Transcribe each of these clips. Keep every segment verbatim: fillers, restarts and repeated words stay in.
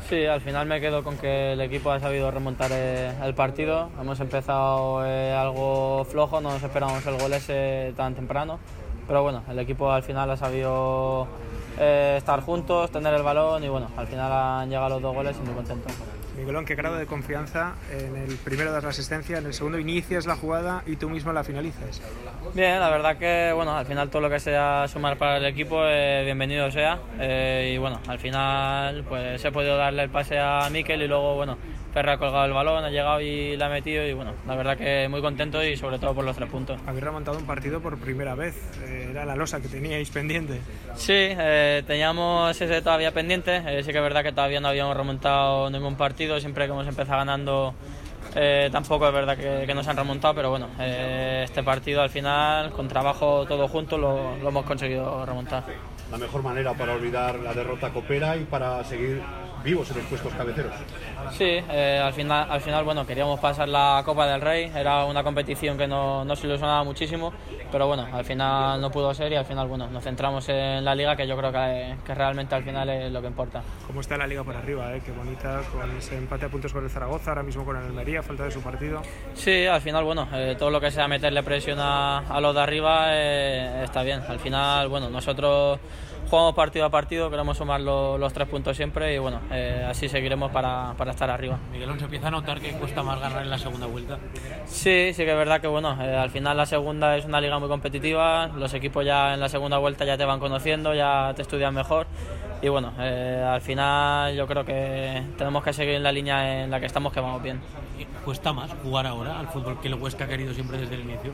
Sí, al final me quedo con que el equipo ha sabido remontar eh, el partido. Hemos empezado eh, algo flojo, no nos esperábamos el gol ese tan temprano, pero bueno, el equipo al final ha sabido eh, estar juntos, tener el balón y bueno, al final han llegado los dos goles y muy contentos. Miguelón, ¿qué grado de confianza? En el primero das la asistencia, en el segundo inicias la jugada y tú mismo la finalizas. Bien, la verdad que bueno, al final todo lo que sea sumar para el equipo, eh, bienvenido sea. Eh, y bueno, al final pues he podido darle el pase a Mikel y luego bueno, Ferre ha colgado el balón, ha llegado y la ha metido y bueno, la verdad que muy contento y sobre todo por los tres puntos. Habéis remontado un partido por primera vez, eh, era la losa que teníais pendiente. Sí, eh, teníamos ese todavía pendiente, eh, sí que es verdad que todavía no habíamos remontado ningún partido, siempre que hemos empezado ganando eh, tampoco es verdad que, que nos han remontado, pero bueno, eh, este partido al final, con trabajo todo junto, lo, lo hemos conseguido remontar. La mejor manera para olvidar la derrota copera y para seguir vivos en los puestos cabeceros. Sí, eh, al final, al final bueno, queríamos pasar la Copa del Rey, era una competición que no, nos ilusionaba muchísimo, pero bueno, al final no pudo ser y al final bueno, nos centramos en la Liga, que yo creo que, que realmente al final es lo que importa. ¿Cómo está la Liga por arriba? Eh? Qué bonita, con ese empate a puntos con el Zaragoza, ahora mismo con el Almería, falta de su partido. Sí, al final bueno, eh, todo lo que sea meterle presión a, a los de arriba eh, está bien, al final bueno, nosotros jugamos partido a partido, queremos sumar lo, los tres puntos siempre y bueno, eh, así seguiremos para, para estar arriba. Miguelón, ¿se empieza a notar que cuesta más ganar en la segunda vuelta? Sí, sí que es verdad que bueno, eh, al final la segunda es una liga muy competitiva, los equipos ya en la segunda vuelta ya te van conociendo, ya te estudian mejor y bueno, eh, al final yo creo que tenemos que seguir en la línea en la que estamos, que vamos bien. ¿Cuesta más jugar ahora al fútbol que el Huesca ha querido siempre desde el inicio?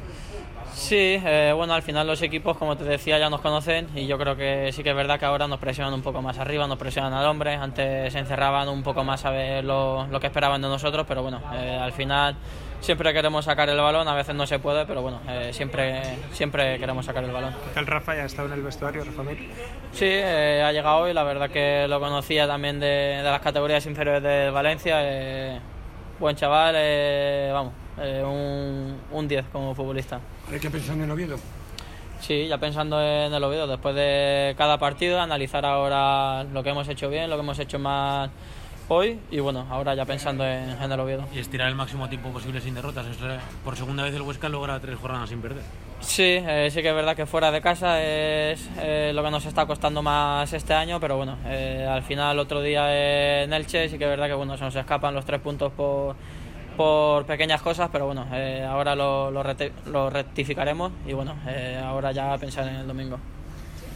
Sí, eh, bueno, al final los equipos, como te decía, ya nos conocen y yo creo que sí que es verdad que ahora nos presionan un poco más arriba, nos presionan al hombre, antes se encerraban un poco más a ver lo, lo que esperaban de nosotros, pero bueno, eh, al final siempre queremos sacar el balón, a veces no se puede, pero bueno, eh, siempre, siempre queremos sacar el balón. ¿Qué tal Rafa? ¿Ya ha estado en el vestuario, Rafa Mir? Sí, eh, ha llegado hoy, la verdad que lo conocía también de, de las categorías inferiores de Valencia, eh, buen chaval, eh, vamos, eh, un, un diez como futbolista. ¿Hay que pensar en el Oviedo? Sí, ya pensando en el Oviedo, después de cada partido, analizar ahora lo que hemos hecho bien, lo que hemos hecho mal hoy y bueno, ahora ya pensando en, en el Oviedo. Y estirar el máximo tiempo posible sin derrotas. Por segunda vez el Huesca logra tres jornadas sin perder. Sí, eh, sí que es verdad que fuera de casa es eh, lo que nos está costando más este año, pero bueno, eh, al final otro día en Elche sí que es verdad que bueno, se nos escapan los tres puntos por... por pequeñas cosas, pero bueno, eh, ahora lo, lo, reti- lo rectificaremos y bueno, eh, ahora ya pensar en el domingo.